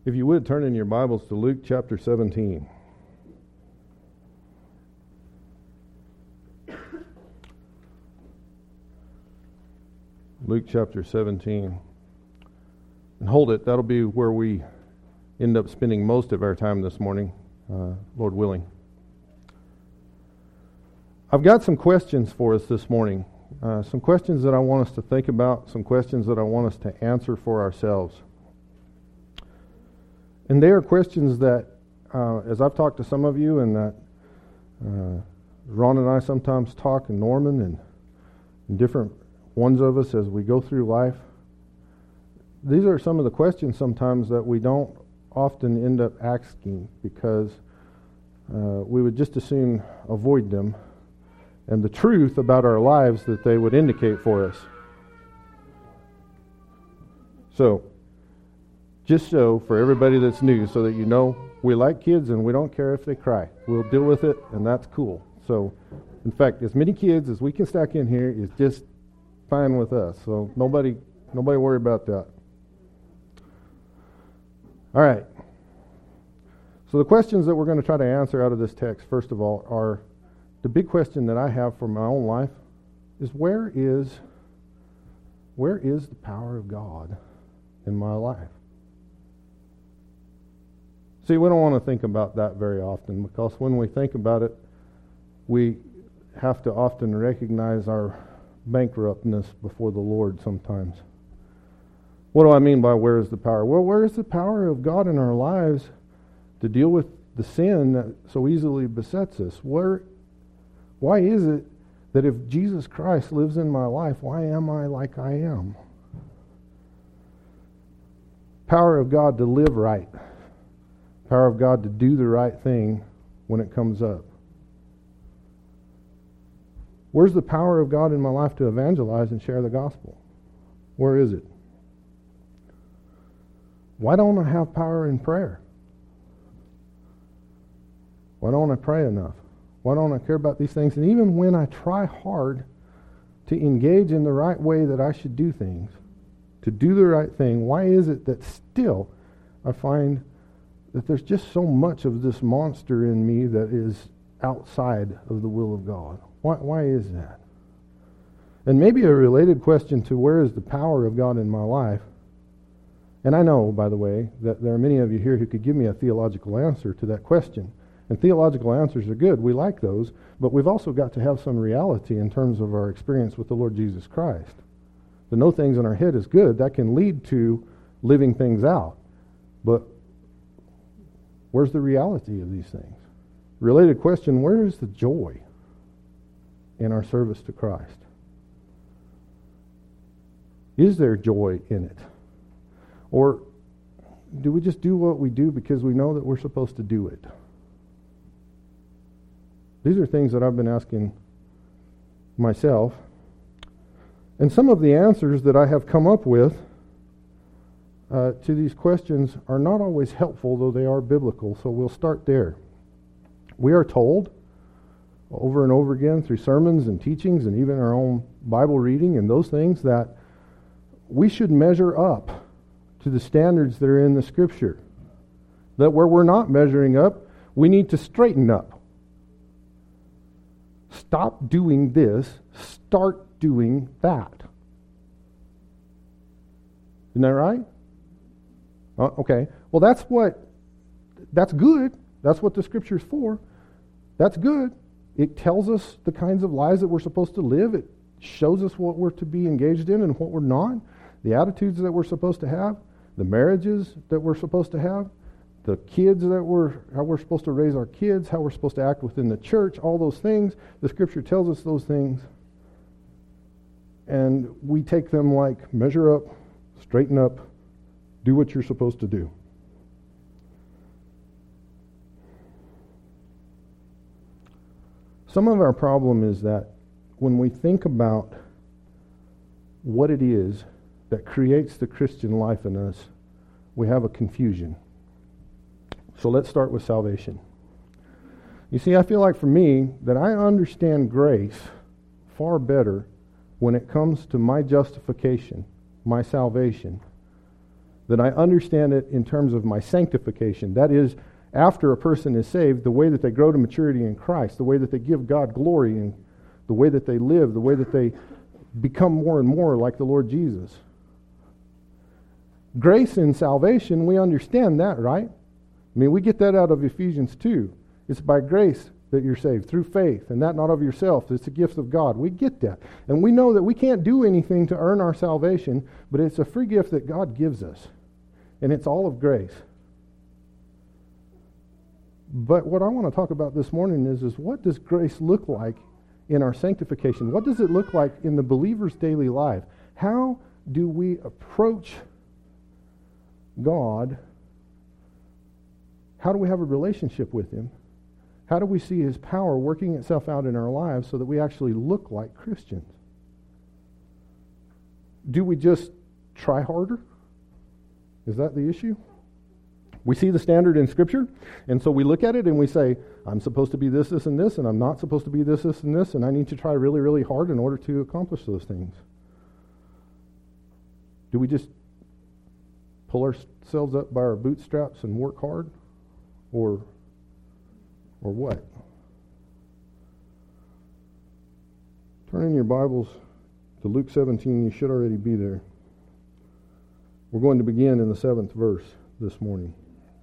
If you would, turn in your Bibles to Luke chapter 17. Luke chapter 17. And hold it, that'll be where we end up spending most of our time this morning, Lord willing. I've got some questions for us this morning. Some questions that I want us to think about, some questions that I want us to answer for ourselves. And they are questions that, as I've talked to some of you, and that Ron and I sometimes talk, and Norman, and different ones of us as we go through life, these are some of the questions sometimes that we don't often end up asking because we would just as soon avoid them and the truth about our lives that they would indicate for us. So, just so, for everybody that's new, so that you know, we like kids and we don't care if they cry. We'll deal with it, and that's cool. So, in fact, as many kids as we can stack in here is just fine with us. So, nobody worry about that. All right. So, the questions that we're going to try to answer out of this text, first of all, are the big question that I have for my own life is where is the power of God in my life? See, we don't want to think about that very often because when we think about it, we have to often recognize our bankruptness before the Lord sometimes. What do I mean by where is the power? Well, where is the power of God in our lives to deal with the sin that so easily besets us? Why is it that if Jesus Christ lives in my life, why am I like I am? Power of God to live right. Power of God to do the right thing when it comes up. Where's the power of God in my life to evangelize and share the gospel? Where is it? Why don't I have power in prayer? Why don't I pray enough? Why don't I care about these things? And even when I try hard to engage in the right way that I should do things, to do the right thing, why is it that still I find that there's just so much of this monster in me that is outside of the will of God? Why is that? And maybe a related question to where is the power of God in my life? And I know, by the way, that there are many of you here who could give me a theological answer to that question. And theological answers are good. We like those. But we've also got to have some reality in terms of our experience with the Lord Jesus Christ. To know things in our head is good. That can lead to living things out. But where's the reality of these things? Related question, where is the joy in our service to Christ? Is there joy in it? Or do we just do what we do because we know that we're supposed to do it? These are things that I've been asking myself. And some of the answers that I have come up with to these questions are not always helpful, though they are biblical, so we'll start there. We are told over and over again through sermons and teachings and even our own Bible reading and those things that we should measure up to the standards that are in the Scripture. That where we're not measuring up, we need to straighten up. Stop doing this, start doing that. Isn't that right? Okay. Well, that's good. That's what the Scripture's for. That's good. It tells us the kinds of lives that we're supposed to live. It shows us what we're to be engaged in and what we're not. The attitudes that we're supposed to have. The marriages that we're supposed to have. The kids how we're supposed to raise our kids. How we're supposed to act within the church. All those things. The Scripture tells us those things. And we take them like measure up, straighten up, do what you're supposed to do. Some of our problem is that when we think about what it is that creates the Christian life in us, we have a confusion. So let's start with salvation. You see, I feel like for me that I understand grace far better when it comes to my justification, my salvation, that I understand it in terms of my sanctification. That is, after a person is saved, the way that they grow to maturity in Christ, the way that they give God glory, and the way that they live, the way that they become more and more like the Lord Jesus. Grace in salvation, we understand that, right? I mean, we get that out of Ephesians 2. It's by grace that you're saved, through faith, and that not of yourself. It's a gift of God. We get that. And we know that we can't do anything to earn our salvation, but it's a free gift that God gives us. And it's all of grace. But what I want to talk about this morning is what does grace look like in our sanctification? What does it look like in the believer's daily life? How do we approach God? How do we have a relationship with Him? How do we see His power working itself out in our lives so that we actually look like Christians? Do we just try harder? Is that the issue? We see the standard in Scripture, and so we look at it and we say, I'm supposed to be this, this, and this, and I'm not supposed to be this, this, and this, and I need to try really, really hard in order to accomplish those things. Do we just pull ourselves up by our bootstraps and work hard? Or what? Turn in your Bibles to Luke 17. You should already be there. We're going to begin in the 7th verse this morning.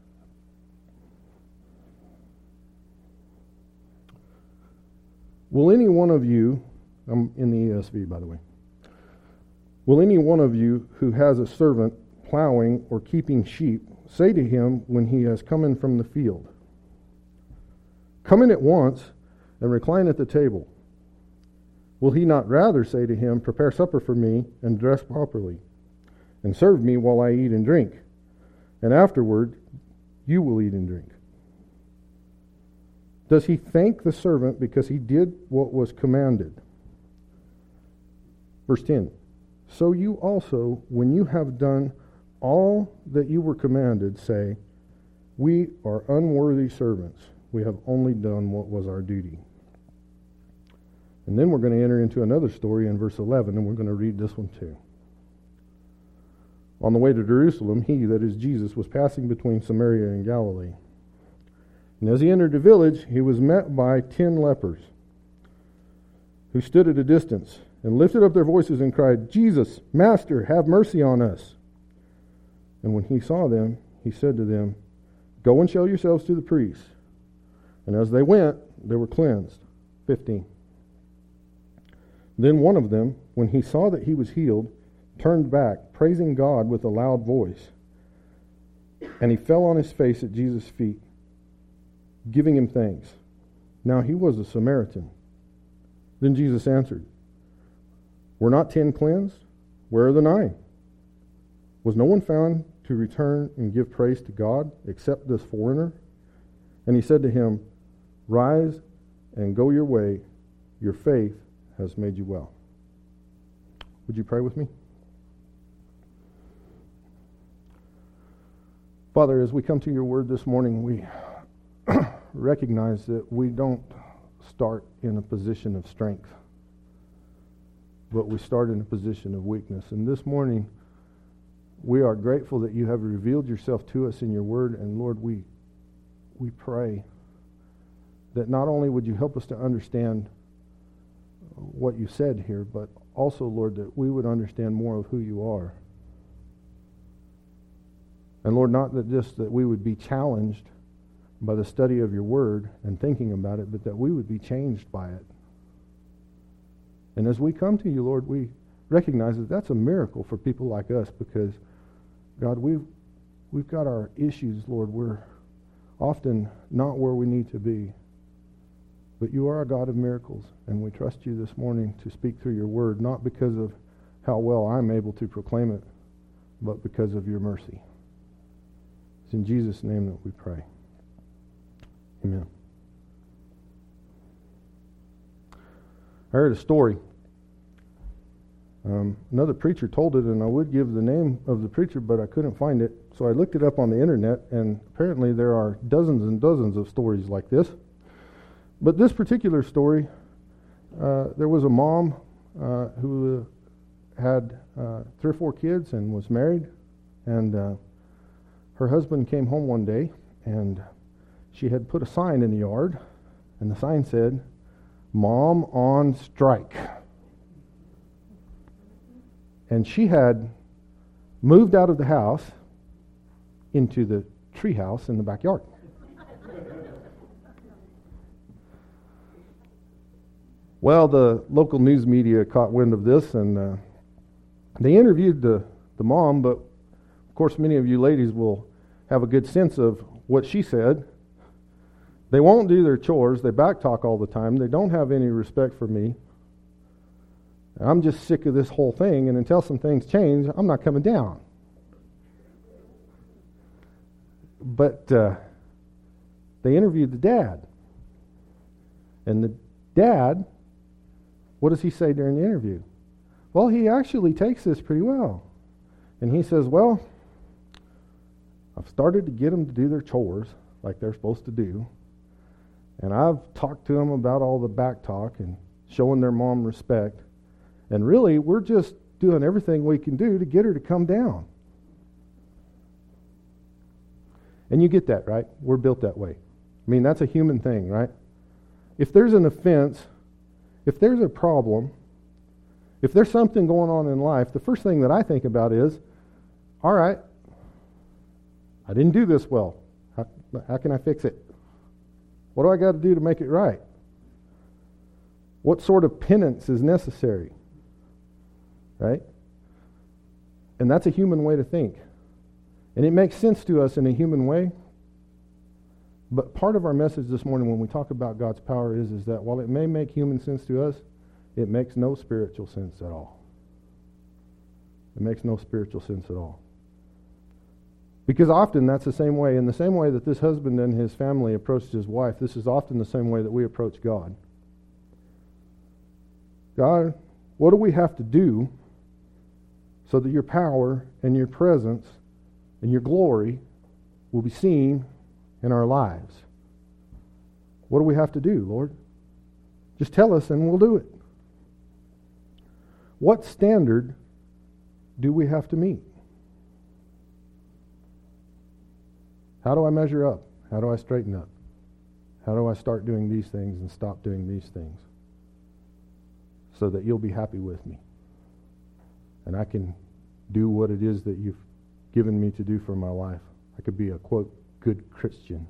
Will any one of you, I'm in the ESV by the way, will any one of you who has a servant plowing or keeping sheep say to him when he has come in from the field, come in at once and recline at the table? Will he not rather say to him, prepare supper for me and dress properly, and serve me while I eat and drink, and afterward you will eat and drink? Does he thank the servant because he did what was commanded? Verse 10, so you also, when you have done all that you were commanded, say, we are unworthy servants. We have only done what was our duty. And then we're going to enter into another story in verse 11, and we're going to read this one too. On the way to Jerusalem, he, that is Jesus, was passing between Samaria and Galilee. And as he entered the village, he was met by 10 lepers, who stood at a distance and lifted up their voices and cried, Jesus, Master, have mercy on us. And when he saw them, he said to them, go and show yourselves to the priests. And as they went, they were cleansed. 15. Then one of them, when he saw that he was healed, turned back, praising God with a loud voice. And he fell on his face at Jesus' feet, giving him thanks. Now he was a Samaritan. Then Jesus answered, were not 10 cleansed? Where are the 9? Was no one found to return and give praise to God except this foreigner? And he said to him, rise and go your way. Your faith has made you well. Would you pray with me? Father, as we come to your word this morning, we recognize that we don't start in a position of strength, but we start in a position of weakness. And this morning, we are grateful that you have revealed yourself to us in your word. And Lord, we pray that not only would you help us to understand what you said here, but also, Lord, that we would understand more of who you are. And Lord, not that just that we would be challenged by the study of your word and thinking about it, but that we would be changed by it. And as we come to you, Lord, we recognize that that's a miracle for people like us, because God, we've got our issues, Lord. We're often not where we need to be. But you are a God of miracles, and we trust you this morning to speak through your word, not because of how well I'm able to proclaim it, but because of your mercy. It's in Jesus' name that we pray. Amen. I heard a story. Another preacher told it, and I would give the name of the preacher, but I couldn't find it. So I looked it up on the internet, and apparently there are dozens and dozens of stories like this. But this particular story, there was a mom who had 3 or 4 kids and was married, and her husband came home one day, and she had put a sign in the yard, and the sign said, "Mom on strike." And she had moved out of the house into the tree house in the backyard. Well, the local news media caught wind of this, and they interviewed the mom, but of course many of you ladies will have a good sense of what she said. They won't do their chores. They backtalk all the time. They don't have any respect for me. I'm just sick of this whole thing, and until some things change, I'm not coming down. But they interviewed the dad. And the dad, what does he say during the interview? Well, he actually takes this pretty well. And he says, well, I've started to get them to do their chores like they're supposed to do. And I've talked to them about all the back talk and showing their mom respect. And really, we're just doing everything we can do to get her to come down. And you get that, right? We're built that way. I mean, that's a human thing, right? If there's an offense, if there's a problem, if there's something going on in life, the first thing that I think about is, all right, I didn't do this well. How can I fix it? What do I got to do to make it right? What sort of penance is necessary? Right? And that's a human way to think. And it makes sense to us in a human way. But part of our message this morning when we talk about God's power is that while it may make human sense to us, it makes no spiritual sense at all. It makes no spiritual sense at all. Because often that's the same way. In the same way that this husband and his family approached his wife, this is often the same way that we approach God. God, what do we have to do so that your power and your presence and your glory will be seen in our lives? What do we have to do, Lord? Just tell us and we'll do it. What standard do we have to meet? How do I measure up? How do I straighten up? How do I start doing these things and stop doing these things so that you'll be happy with me and I can do what it is that you've given me to do for my life? I could be a, quote, good Christian.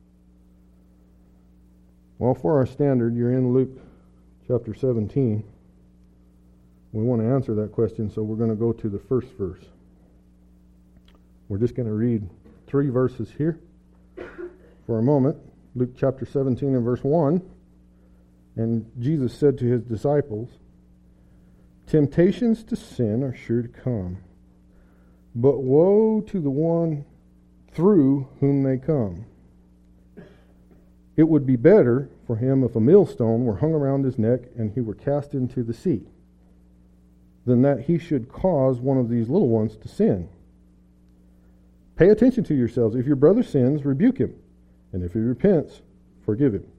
Well, for our standard, you're in Luke chapter 17. We want to answer that question, so we're going to go to the first verse. We're just going to read 3 verses here for a moment. Luke chapter 17 and verse 1. And Jesus said to his disciples, "Temptations to sin are sure to come, but woe to the one through whom they come. It would be better for him if a millstone were hung around his neck and he were cast into the sea, than that he should cause one of these little ones to sin. Pay attention to yourselves. If your brother sins, rebuke him, and if he repents, forgive him."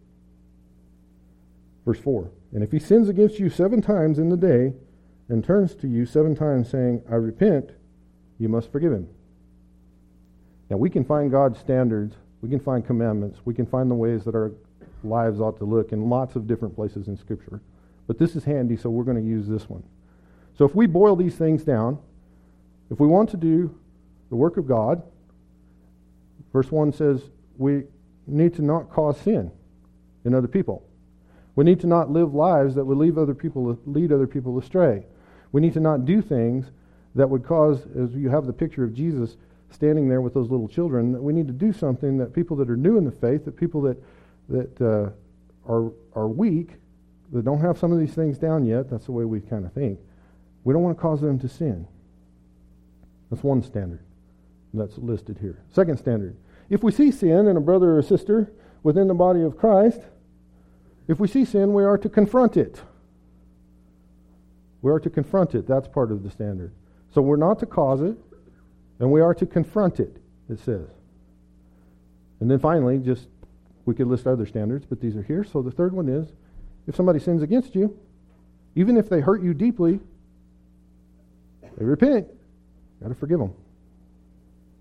Verse 4, "And if he sins against you 7 times in the day, and turns to you 7 times saying, 'I repent,' you must forgive him." Now we can find God's standards, we can find commandments, we can find the ways that our lives ought to look in lots of different places in Scripture. But this is handy, so we're going to use this one. So if we boil these things down, if we want to do the work of God, verse 1 says we need to not cause sin in other people. We need to not live lives that would lead other people astray. We need to not do things that would cause, as you have the picture of Jesus standing there with those little children, that we need to do something that people that are new in the faith, that people that are weak, that don't have some of these things down yet, that's the way we kind of think, we don't want to cause them to sin. That's one standard that's listed here. Second standard, if we see sin in a brother or a sister within the body of Christ, if we see sin, we are to confront it. We are to confront it. That's part of the standard. So we're not to cause it, and we are to confront it, it says. And then finally, we could list other standards, but these are here. So the third one is, if somebody sins against you, even if they hurt you deeply, they repent, you got to forgive them.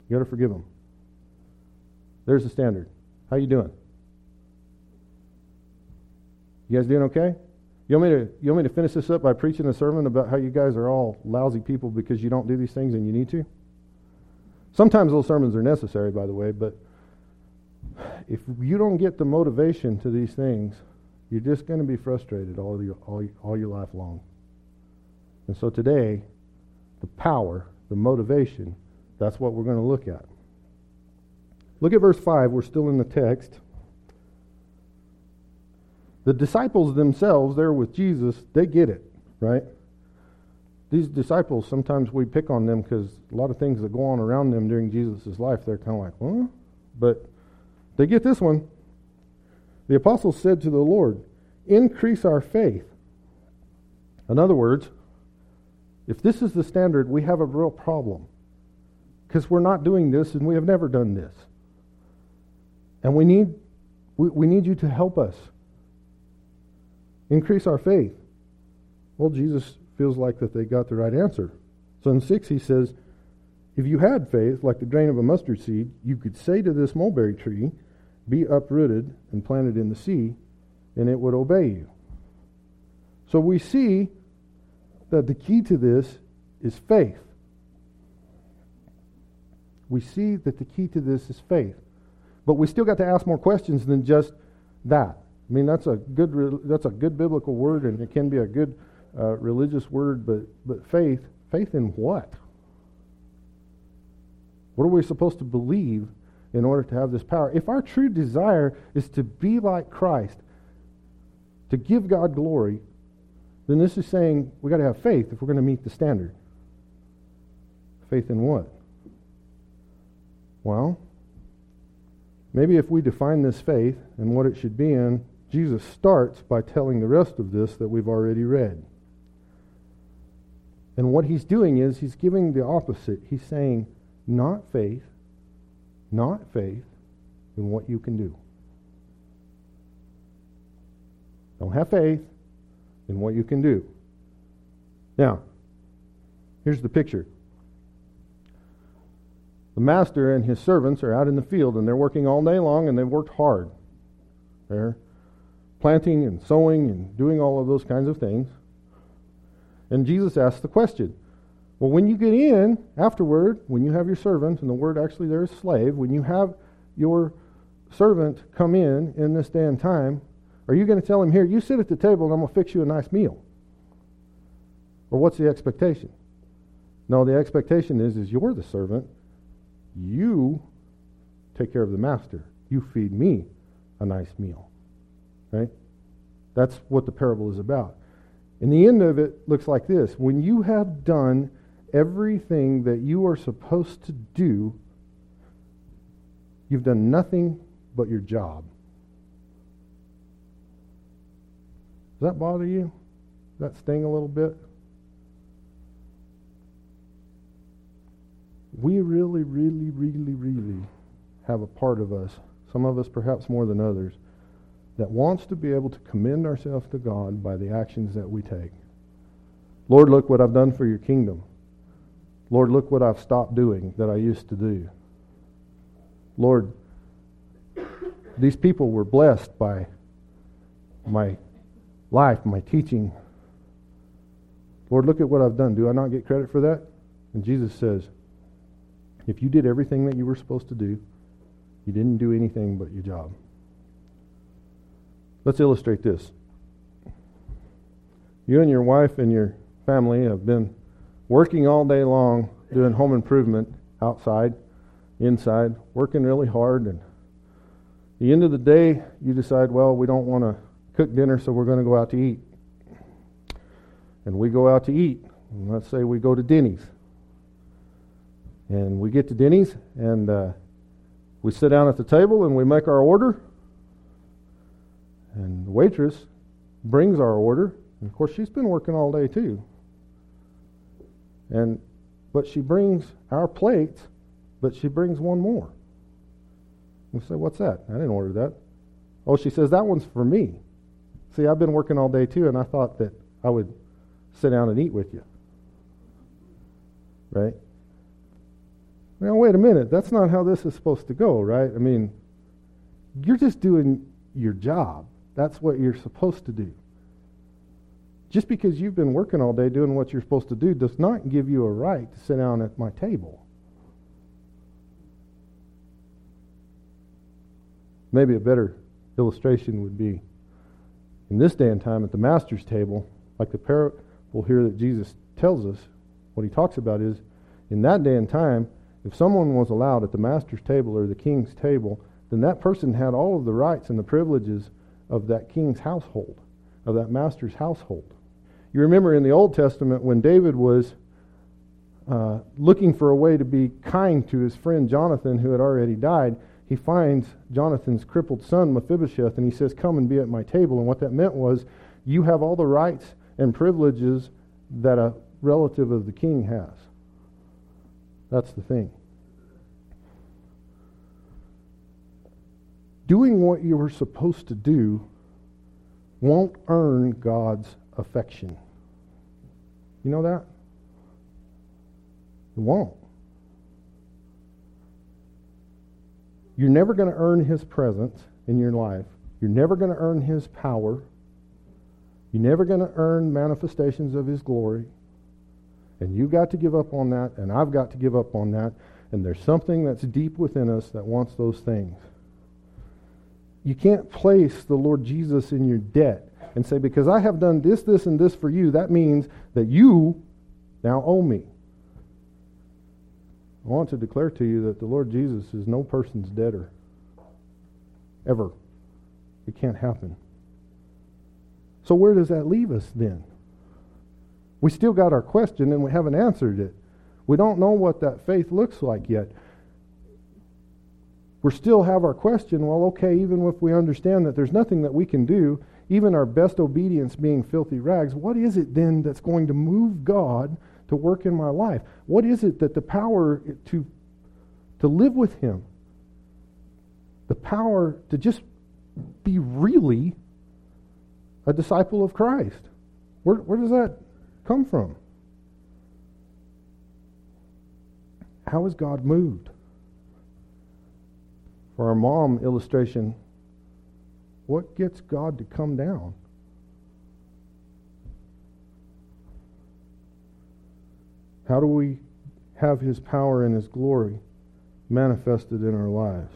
You got to forgive them. There's the standard. How you doing? You guys doing okay? You want me to finish this up by preaching a sermon about how you guys are all lousy people because you don't do these things and you need to? Sometimes those sermons are necessary, by the way, but if you don't get the motivation to these things, you're just going to be frustrated all your life long. And so today, the power, the motivation, that's what we're going to look at. Look at verse 5. We're still in the text. The disciples themselves, they're with Jesus, they get it, right? These disciples, sometimes we pick on them because a lot of things that go on around them during Jesus' life, they're kind of like, huh? But they get this one. The apostles said to the Lord, increase our faith. In other words, if this is the standard, we have a real problem because we're not doing this and we have never done this. And we need you to help us. Increase our faith. Well, Jesus feels like that they got the right answer. So in 6 he says, if you had faith like the grain of a mustard seed, you could say to this mulberry tree, be uprooted and planted in the sea, and it would obey you. So we see that the key to this is faith. We see that the key to this is faith. But we still got to ask more questions than just that. I mean, that's a good biblical word, and it can be a good religious word, but faith in what? What are we supposed to believe in order to have this power? If our true desire is to be like Christ, to give God glory, then this is saying we got to have faith if we're going to meet the standard. Faith in what? Well, maybe if we define this faith and what it should be in, Jesus starts by telling the rest of this that we've already read. And what he's doing is he's giving the opposite. He's saying, not faith in what you can do. Don't have faith in what you can do. Now, here's the picture. The master and his servants are out in the field and they're working all day long and they've worked hard. They're planting and sowing and doing all of those kinds of things. And Jesus asks the question, well, when you get in afterward, when you have your servant, and the word actually there is slave, when you have your servant come in this day and time, are you going to tell him, here, you sit at the table and I'm going to fix you a nice meal? Or what's the expectation? No, the expectation is you're the servant. You take care of the master. You feed me a nice meal. Right? That's what the parable is about. And the end of it looks like this. When you have done everything that you are supposed to do, you've done nothing but your job. Does that bother you? Does that sting a little bit? We really, really, really, really have a part of us, some of us perhaps more than others, that wants to be able to commend ourselves to God by the actions that we take. Lord, look what I've done for your kingdom. Lord, look what I've stopped doing that I used to do. Lord, these people were blessed by my life, my teaching. Lord, look at what I've done. Do I not get credit for that? And Jesus says, if you did everything that you were supposed to do, you didn't do anything but your job. Let's illustrate this. You and your wife and your family have been working all day long doing home improvement outside, inside, working really hard, and at the end of the day you decide, well, we don't want to cook dinner, so we're going to go out to eat. And we go out to eat. And let's say we go to Denny's. And we get to Denny's and we sit down at the table and we make our order. And the waitress brings our order. And of course, she's been working all day too. But she brings our plates, but she brings one more. We say, what's that? I didn't order that. Oh, she says, that one's for me. See, I've been working all day too, and I thought that I would sit down and eat with you. Right? Now, wait a minute. That's not how this is supposed to go, right? I mean, you're just doing your job. That's what you're supposed to do. Just because you've been working all day doing what you're supposed to do does not give you a right to sit down at my table. Maybe a better illustration would be, in this day and time at the Master's table, like the parable here that Jesus tells us, what he talks about is, in that day and time, if someone was allowed at the Master's table or the king's table, then that person had all of the rights and the privileges of that king's household, of that master's household. You remember in the Old Testament when David was looking for a way to be kind to his friend Jonathan, who had already died, he finds Jonathan's crippled son Mephibosheth, and he says, "Come and be at my table." And what that meant was, you have all the rights and privileges that a relative of the king has. That's the thing. Doing what you were supposed to do won't earn God's affection. You know that? It won't. You're never going to earn his presence in your life. You're never going to earn his power. You're never going to earn manifestations of his glory. And you've got to give up on that, and I've got to give up on that. And there's something that's deep within us that wants those things. You can't place the Lord Jesus in your debt and say, because I have done this, this, and this for you, that means that you now owe me. I want to declare to you that the Lord Jesus is no person's debtor. Ever. It can't happen. So where does that leave us then? We still got our question and we haven't answered it. We don't know what that faith looks like yet. We still have our question, well, okay, even if we understand that there's nothing that we can do, even our best obedience being filthy rags, what is it then that's going to move God to work in my life? What is it that the power to live with him, the power to just be really a disciple of Christ? Where does that come from? How is God moved? For our mom illustration, what gets God to come down? How do we have his power and his glory manifested in our lives?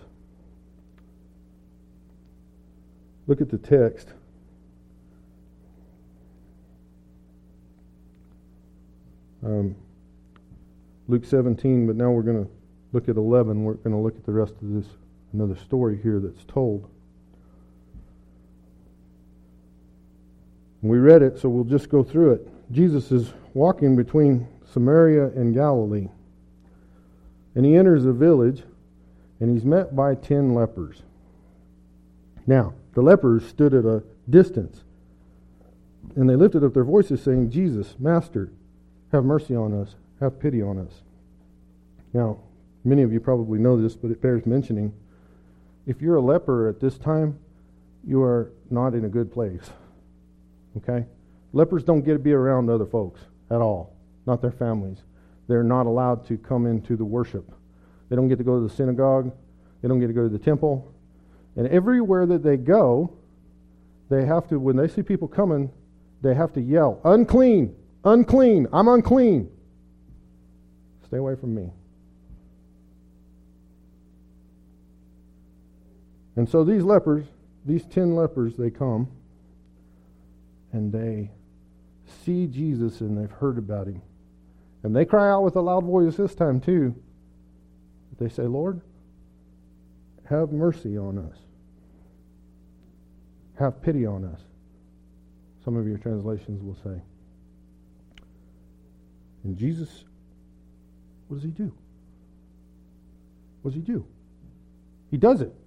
Look at the text. Luke 17, but now we're going to look at 11. We're going to look at the rest of this, another story here that's told. We read it, so we'll just go through it. Jesus is walking between Samaria and Galilee, and he enters a village, and he's met by 10 lepers. Now, the lepers stood at a distance, and they lifted up their voices, saying, "Jesus, Master, have mercy on us. Have pity on us." Now, many of you probably know this, but it bears mentioning. If you're a leper at this time, you are not in a good place. Okay? Lepers don't get to be around other folks at all, not their families. They're not allowed to come into the worship. They don't get to go to the synagogue. They don't get to go to the temple. And everywhere that they go, they have to, when they see people coming, they have to yell, "Unclean! Unclean! I'm unclean! Stay away from me." And so these lepers, these 10 lepers, they come and they see Jesus and they've heard about him. And they cry out with a loud voice this time too. They say, "Lord, have mercy on us. Have pity on us." Some of your translations will say. And Jesus, what does he do? What does he do? He does it.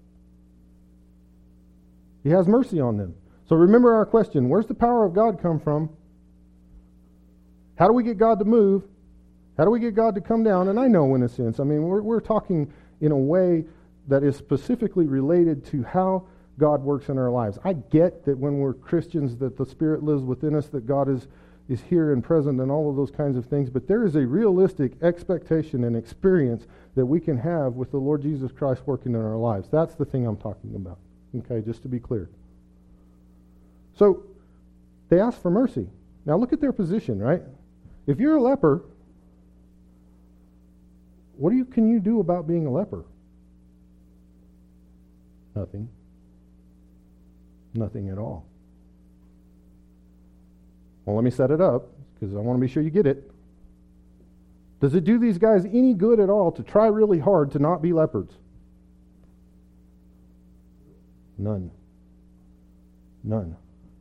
He has mercy on them. So remember our question, where's the power of God come from? How do we get God to move? How do we get God to come down? And I know in a sense, I mean, we're talking in a way that is specifically related to how God works in our lives. I get that when we're Christians that the Spirit lives within us, that God is is here and present and all of those kinds of things, but there is a realistic expectation and experience that we can have with the Lord Jesus Christ working in our lives. That's the thing I'm talking about. Okay, just to be clear. So, they ask for mercy. Now look at their position, right? If you're a leper, what can you do about being a leper? Nothing. Nothing at all. Well, let me set it up, because I want to be sure you get it. Does it do these guys any good at all to try really hard to not be leopards? None. None.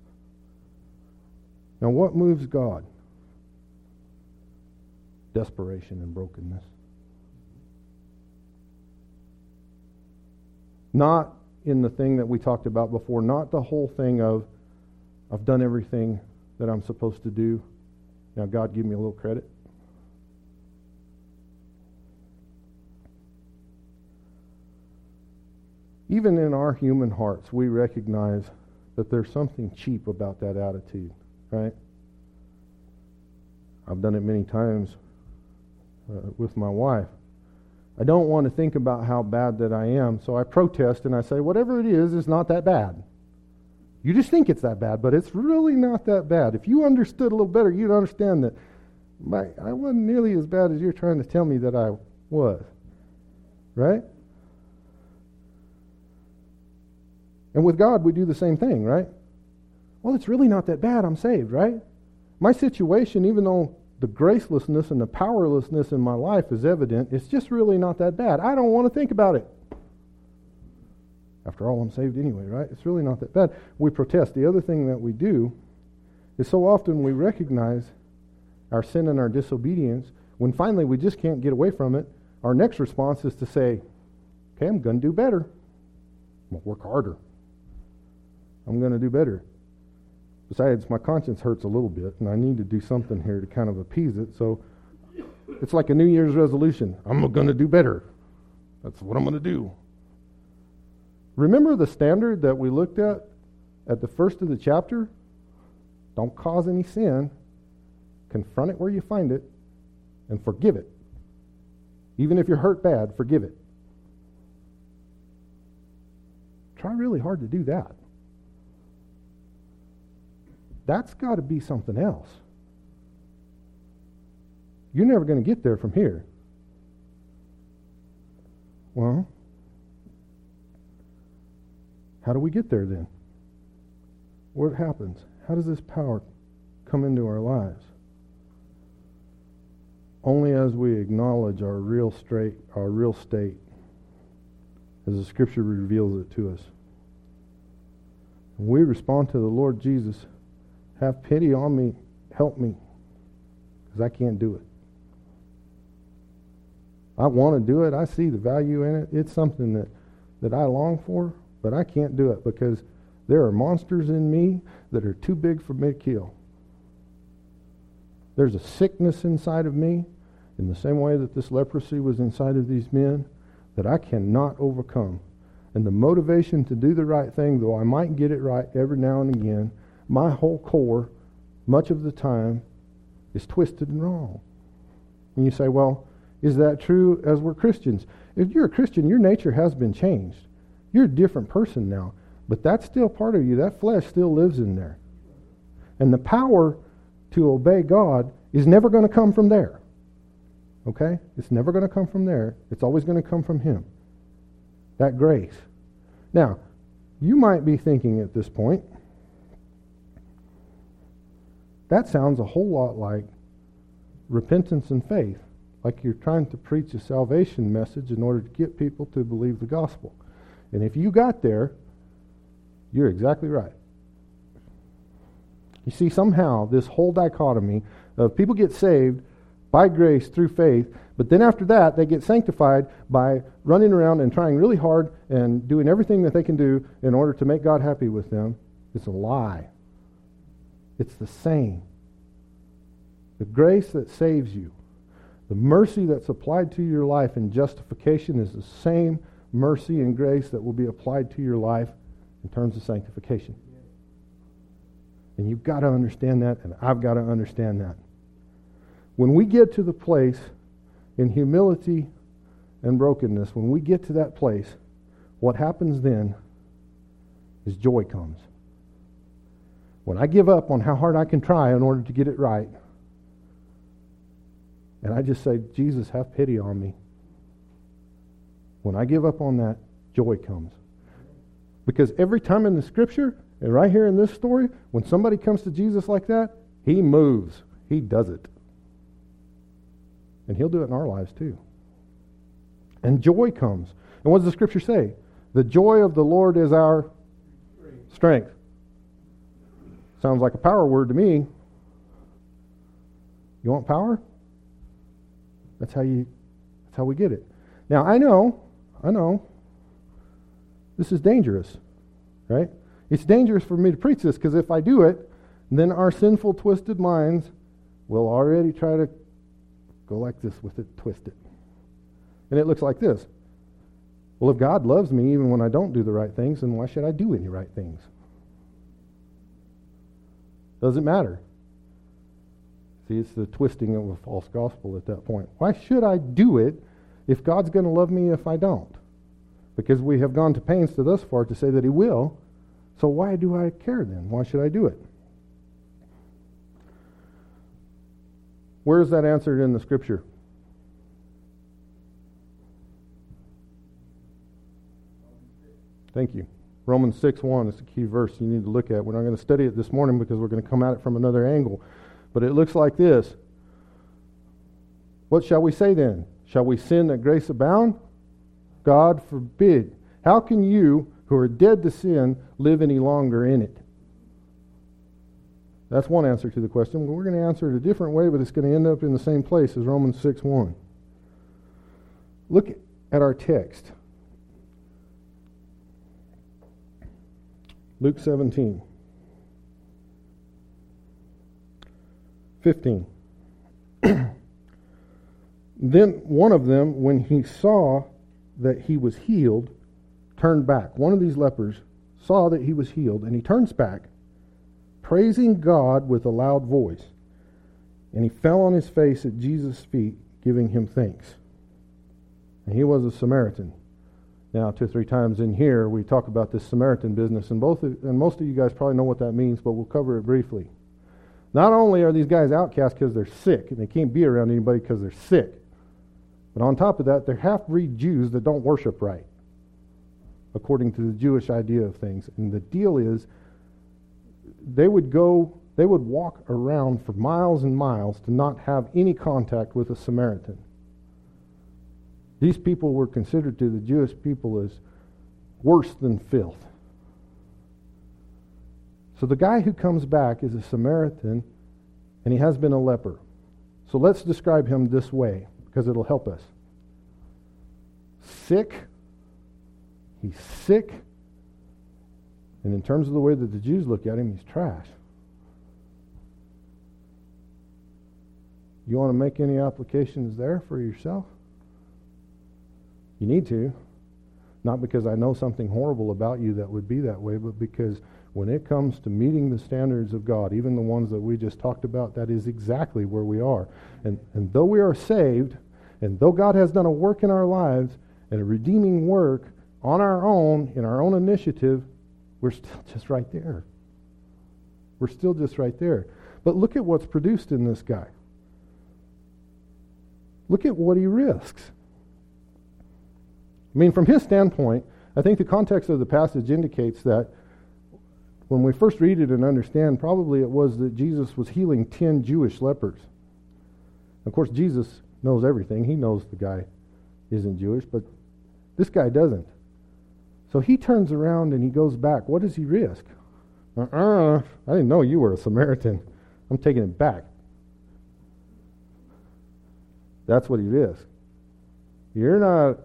Now, what moves God? Desperation and brokenness. Not in the thing that we talked about before, not the whole thing of, I've done everything that I'm supposed to do. Now, God, give me a little credit. Even in our human hearts, we recognize that there's something cheap about that attitude, right? I've done it many times with my wife. I don't want to think about how bad that I am, so I protest and I say, whatever it is not that bad. You just think it's that bad, but it's really not that bad. If you understood a little better, you'd understand that I wasn't nearly as bad as you're trying to tell me that I was. Right? And with God, we do the same thing, right? Well, it's really not that bad. I'm saved, right? My situation, even though the gracelessness and the powerlessness in my life is evident, it's just really not that bad. I don't want to think about it. After all, I'm saved anyway, right? It's really not that bad. We protest. The other thing that we do is so often we recognize our sin and our disobedience. When finally we just can't get away from it, our next response is to say, okay, I'm going to do better. I'm going to work harder. I'm going to do better. Besides, my conscience hurts a little bit, and I need to do something here to kind of appease it. So it's like a New Year's resolution. I'm going to do better. That's what I'm going to do. Remember the standard that we looked at the first of the chapter? Don't cause any sin. Confront it where you find it, and forgive it. Even if you're hurt bad, forgive it. Try really hard to do that. That's got to be something else. You're never going to get there from here. Well, how do we get there then? What happens? How does this power come into our lives? Only as we acknowledge our real state, as the Scripture reveals it to us. And we respond to the Lord Jesus, have pity on me, help me, because I can't do it. I want to do it. I see the value in it. It's something that I long for, but I can't do it because there are monsters in me that are too big for me to kill. There's a sickness inside of me, in the same way that this leprosy was inside of these men, that I cannot overcome. And the motivation to do the right thing, though I might get it right every now and again, my whole core, much of the time, is twisted and wrong. And you say, well, is that true as we're Christians? If you're a Christian, your nature has been changed. You're a different person now. But that's still part of you. That flesh still lives in there. And the power to obey God is never going to come from there. Okay? It's never going to come from there. It's always going to come from Him. That grace. Now, you might be thinking at this point, that sounds a whole lot like repentance and faith. Like you're trying to preach a salvation message in order to get people to believe the gospel. And if you got there, you're exactly right. You see, somehow this whole dichotomy of people get saved by grace through faith, but then after that they get sanctified by running around and trying really hard and doing everything that they can do in order to make God happy with them. It's a lie. It's the same. The grace that saves you, the mercy that's applied to your life in justification is the same mercy and grace that will be applied to your life in terms of sanctification. And you've got to understand that, and I've got to understand that. When we get to the place in humility and brokenness, when we get to that place, what happens then is joy comes. When I give up on how hard I can try in order to get it right, and I just say, Jesus, have pity on me. When I give up on that, joy comes. Because every time in the Scripture, and right here in this story, when somebody comes to Jesus like that, He moves. He does it. And He'll do it in our lives too. And joy comes. And what does the Scripture say? The joy of the Lord is our strength. Sounds like a power word to me. You want power? That's how we get it. Now, I know, this is dangerous, right? It's dangerous for me to preach this, because if I do it, then our sinful, twisted minds will already try to go like this with it, twist it. And it looks like this. Well, if God loves me even when I don't do the right things, then why should I do any right things? Doesn't matter. See, it's the twisting of a false gospel at that point. Why should I do it if God's going to love me if I don't? Because we have gone to pains to thus far to say that He will. So why do I care then? Why should I do it? Where is that answered in the Scripture? Thank you. Romans 6:1 is the key verse you need to look at. We're not going to study it this morning because we're going to come at it from another angle. But it looks like this. What shall we say then? Shall we sin that grace abound? God forbid. How can you, who are dead to sin, live any longer in it? That's one answer to the question. We're going to answer it a different way, but it's going to end up in the same place as Romans 6:1. Look at our text. Luke 17. 15. Then one of them, when he saw that he was healed, turned back. One of these lepers saw that he was healed, and he turns back, praising God with a loud voice. And he fell on his face at Jesus' feet, giving Him thanks. And he was a Samaritan. Now, 2 or 3 times in here, we talk about this Samaritan business, and most of you guys probably know what that means, but we'll cover it briefly. Not only are these guys outcasts because they're sick, and they can't be around anybody because they're sick, but on top of that, they're half-breed Jews that don't worship right, according to the Jewish idea of things. And the deal is, they would walk around for miles and miles to not have any contact with a Samaritan. These people were considered to the Jewish people as worse than filth. So the guy who comes back is a Samaritan, and he has been a leper. So let's describe him this way, because it'll help us. Sick. He's sick. And in terms of the way that the Jews look at him, he's trash. You want to make any applications there for yourself? You need to. Not because I know something horrible about you that would be that way, but because when it comes to meeting the standards of God, even the ones that we just talked about, that is exactly where we are. And though we are saved, and though God has done a work in our lives, and a redeeming work on our own, in our own initiative, we're still just right there. We're still just right there. But look at what's produced in this guy. Look at what he risks. I mean, from his standpoint, I think the context of the passage indicates that when we first read it and understand, probably it was that Jesus was healing 10 Jewish lepers. Of course, Jesus knows everything. He knows the guy isn't Jewish, but this guy doesn't. So he turns around and he goes back. What does he risk? I didn't know you were a Samaritan. I'm taking it back. That's what he risks. You're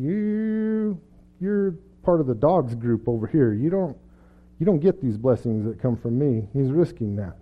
part of the dogs group over here. You don't get these blessings that come from me. He's risking that.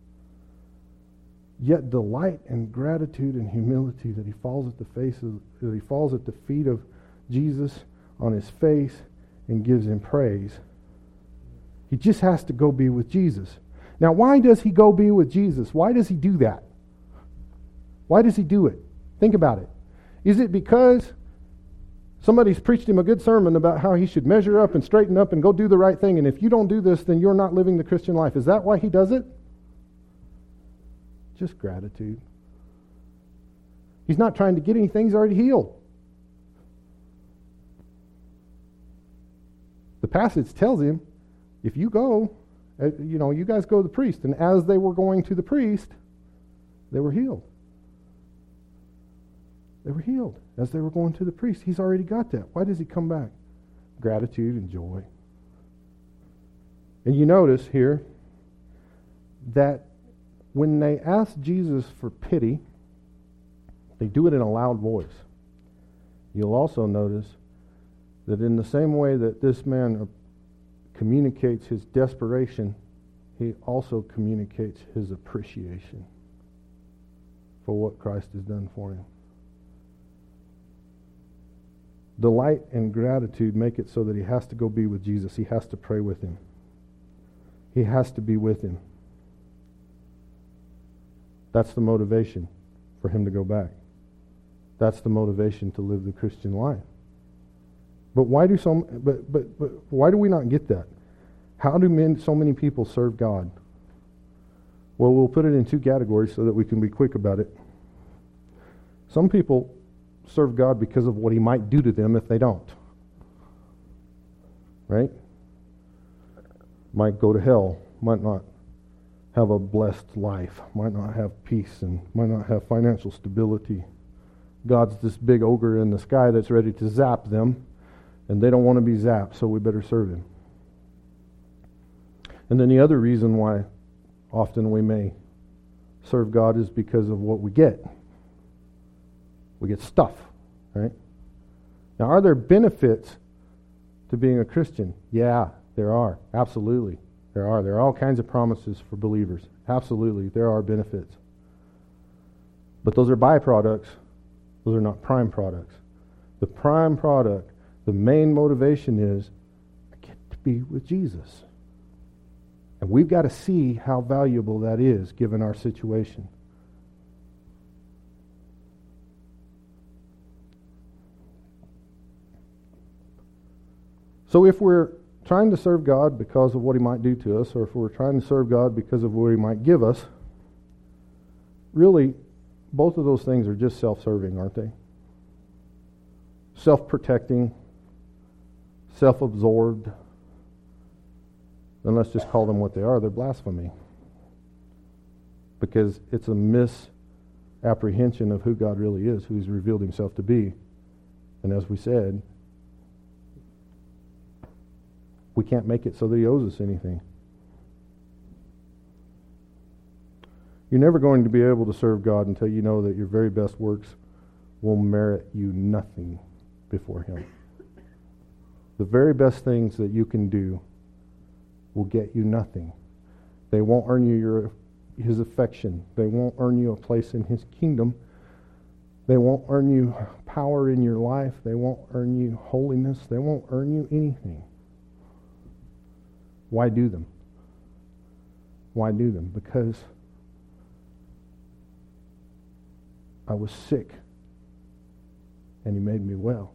Yet delight and gratitude and humility that he falls at the feet of Jesus on his face and gives him praise. He just has to go be with Jesus. Now, why does he go be with Jesus? Why does he do that? Why does he do it? Think about it. Is it because somebody's preached him a good sermon about how he should measure up and straighten up and go do the right thing, and if you don't do this, then you're not living the Christian life? Is that why he does it? Just gratitude. He's not trying to get anything. He's already healed. The passage tells him, if you go, you guys go to the priest. And as they were going to the priest, they were healed. They were healed as they were going to the priest. He's already got that. Why does he come back? Gratitude and joy. And you notice here that when they ask Jesus for pity, they do it in a loud voice. You'll also notice that in the same way that this man communicates his desperation, he also communicates his appreciation for what Christ has done for him. Delight and gratitude make it so that he has to go be with Jesus. He has to pray with him. He has to be with him. That's the motivation for him to go back. That's the motivation to live the Christian life. But why do why do we not get that? How do so many people serve God? Well, we'll put it in two categories so that we can be quick about it. Some people serve God because of what he might do to them if they don't. Right? Might go to hell, might not have a blessed life, might not have peace, and might not have financial stability. God's this big ogre in the sky that's ready to zap them, and they don't want to be zapped, so we better serve him. And then the other reason why often we may serve God is because of what we get. We get stuff, right? Now, are there benefits to being a Christian? Yeah, there are. Absolutely. There are. There are all kinds of promises for believers. Absolutely, there are benefits. But those are byproducts. Those are not prime products. The prime product, the main motivation is, I get to be with Jesus. And we've got to see how valuable that is given our situation. So if we're trying to serve God because of what he might do to us, or if we're trying to serve God because of what he might give us, really, both of those things are just self-serving, aren't they? Self-protecting, self-absorbed. Then let's just call them what they are. They're blasphemy. Because it's a misapprehension of who God really is, who he's revealed himself to be. And as we said, we can't make it so that he owes us anything. You're never going to be able to serve God until you know that your very best works will merit you nothing before him. The very best things that you can do will get you nothing. They won't earn you his affection. They won't earn you a place in his kingdom. They won't earn you power in your life. They won't earn you holiness. They won't earn you anything. Why do them? Why do them? Because I was sick and he made me well.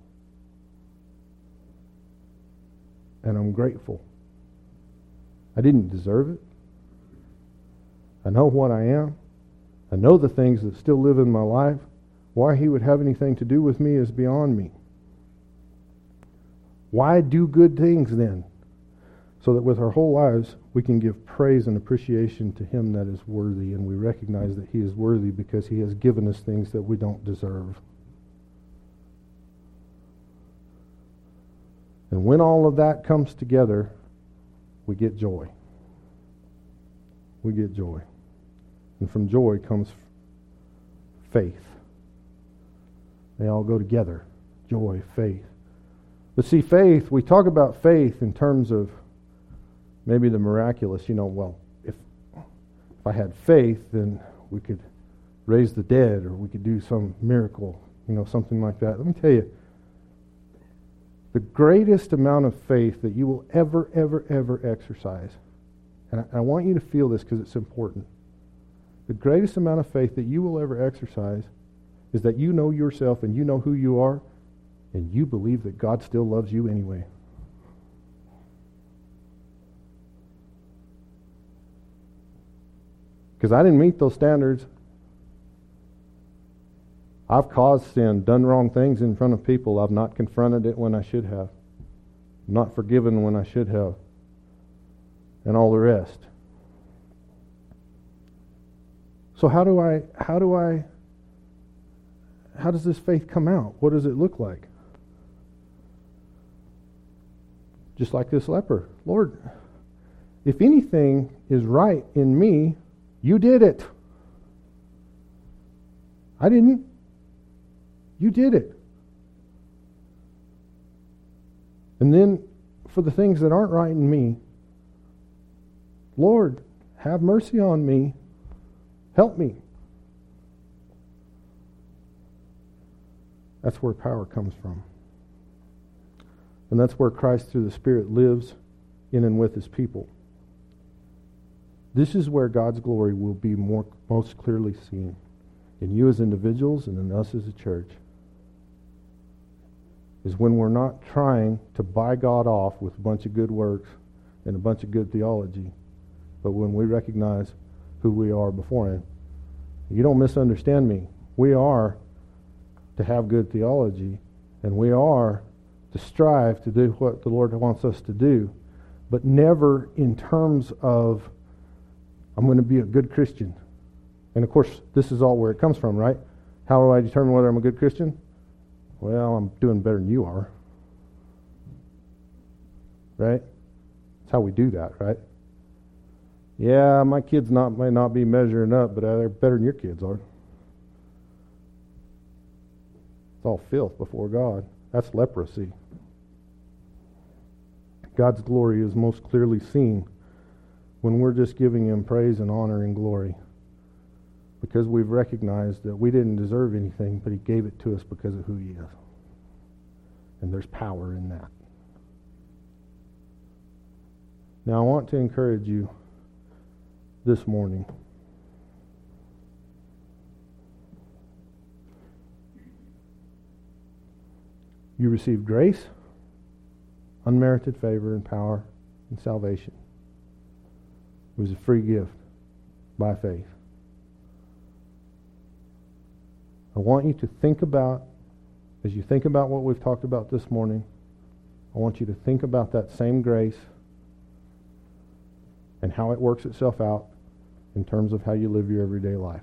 And I'm grateful. I didn't deserve it. I know what I am. I know the things that still live in my life. Why he would have anything to do with me is beyond me. Why do good things then? So that with our whole lives, we can give praise and appreciation to him that is worthy, and we recognize that he is worthy because he has given us things that we don't deserve. And when all of that comes together, we get joy. We get joy. And from joy comes faith. They all go together. Joy, faith. But see, faith, we talk about faith in terms of maybe the miraculous. Well, if I had faith, then we could raise the dead, or we could do some miracle, something like that. Let me tell you, the greatest amount of faith that you will ever, ever, ever exercise And I want you to feel this because it's important. The greatest amount of faith that you will ever exercise is that you know yourself and you know who you are, and you believe that God still loves you anyway. Because I didn't meet those standards. I've caused sin, done wrong things in front of people. I've not confronted it when I should have. Not forgiven when I should have. And all the rest. So how does this faith come out? What does it look like? Just like this leper. Lord, if anything is right in me, you did it. I didn't. You did it. And then for the things that aren't right in me, Lord, have mercy on me. Help me. That's where power comes from. And that's where Christ through the Spirit lives in and with his people. This is where God's glory will be most clearly seen in you as individuals and in us as a church. Is when we're not trying to buy God off with a bunch of good works and a bunch of good theology, but when we recognize who we are before him. You don't misunderstand me. We are to have good theology, and we are to strive to do what the Lord wants us to do, but never in terms of, I'm going to be a good Christian. And of course, this is all where it comes from, right? How do I determine whether I'm a good Christian? Well, I'm doing better than you are. Right? That's how we do that, right? Yeah, my kids may not be measuring up, but they're better than your kids are. It's all filth before God. That's leprosy. God's glory is most clearly seen when we're just giving him praise and honor and glory, because we've recognized that we didn't deserve anything, but he gave it to us because of who he is. And there's power in that. Now, I want to encourage you this morning. You received grace, unmerited favor, and power, and salvation. It was a free gift by faith. I want you to think about, as you think about what we've talked about this morning, I want you to think about that same grace and how it works itself out in terms of how you live your everyday life.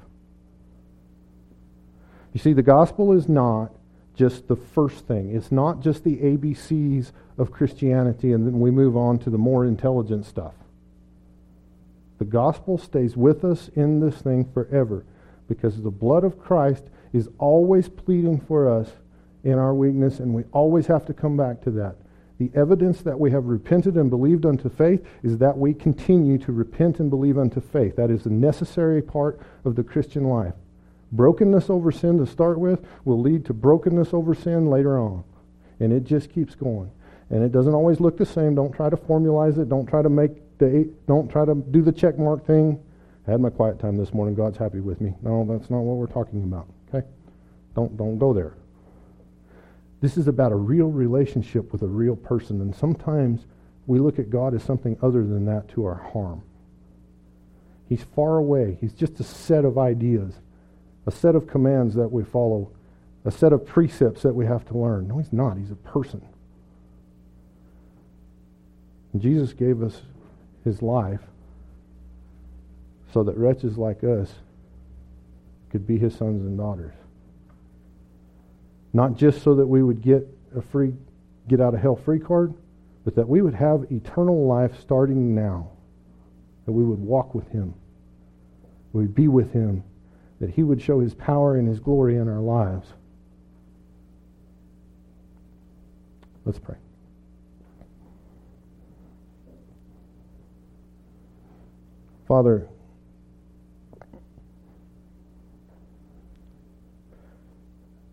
You see, the gospel is not just the first thing. It's not just the ABCs of Christianity and then we move on to the more intelligent stuff. The gospel stays with us in this thing forever because the blood of Christ is always pleading for us in our weakness, and we always have to come back to that. The evidence that we have repented and believed unto faith is that we continue to repent and believe unto faith. That is a necessary part of the Christian life. Brokenness over sin to start with will lead to brokenness over sin later on. And it just keeps going. And it doesn't always look the same. Don't try to formalize it. Don't try to do the check mark thing. I had my quiet time this morning. God's happy with me. No, that's not what we're talking about. Okay? Don't go there. This is about a real relationship with a real person, and sometimes we look at God as something other than that to our harm. He's far away. He's just a set of ideas, a set of commands that we follow, a set of precepts that we have to learn. No, he's not. He's a person. And Jesus gave us his life so that wretches like us could be his sons and daughters. Not just so that we would get a free get out of hell free card, but that we would have eternal life starting now. That we would walk with him. We'd be with him. That he would show his power and his glory in our lives. Let's pray. Father,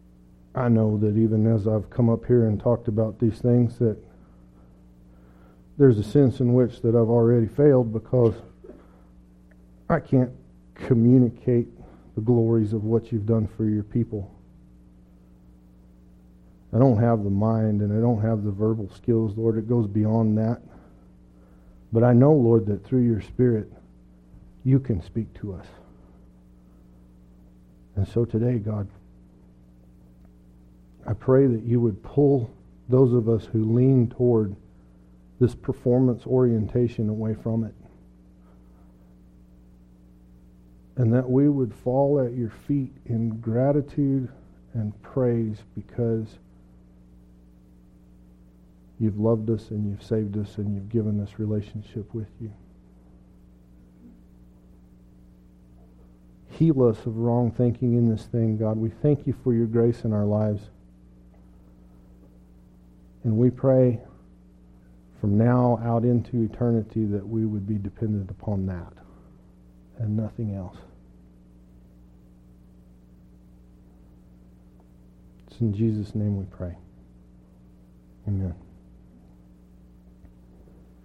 I know that even as I've come up here and talked about these things, that there's a sense in which that I've already failed because I can't communicate the glories of what you've done for your people. I don't have the mind and I don't have the verbal skills, Lord. It goes beyond that. But I know, Lord, that through your Spirit, you can speak to us. And so today, God, I pray that you would pull those of us who lean toward this performance orientation away from it. And that we would fall at your feet in gratitude and praise because you've loved us and you've saved us and you've given us relationship with you. Heal us of wrong thinking in this thing, God. We thank you for your grace in our lives. And we pray from now out into eternity that we would be dependent upon that and nothing else. It's in Jesus' name we pray. Amen.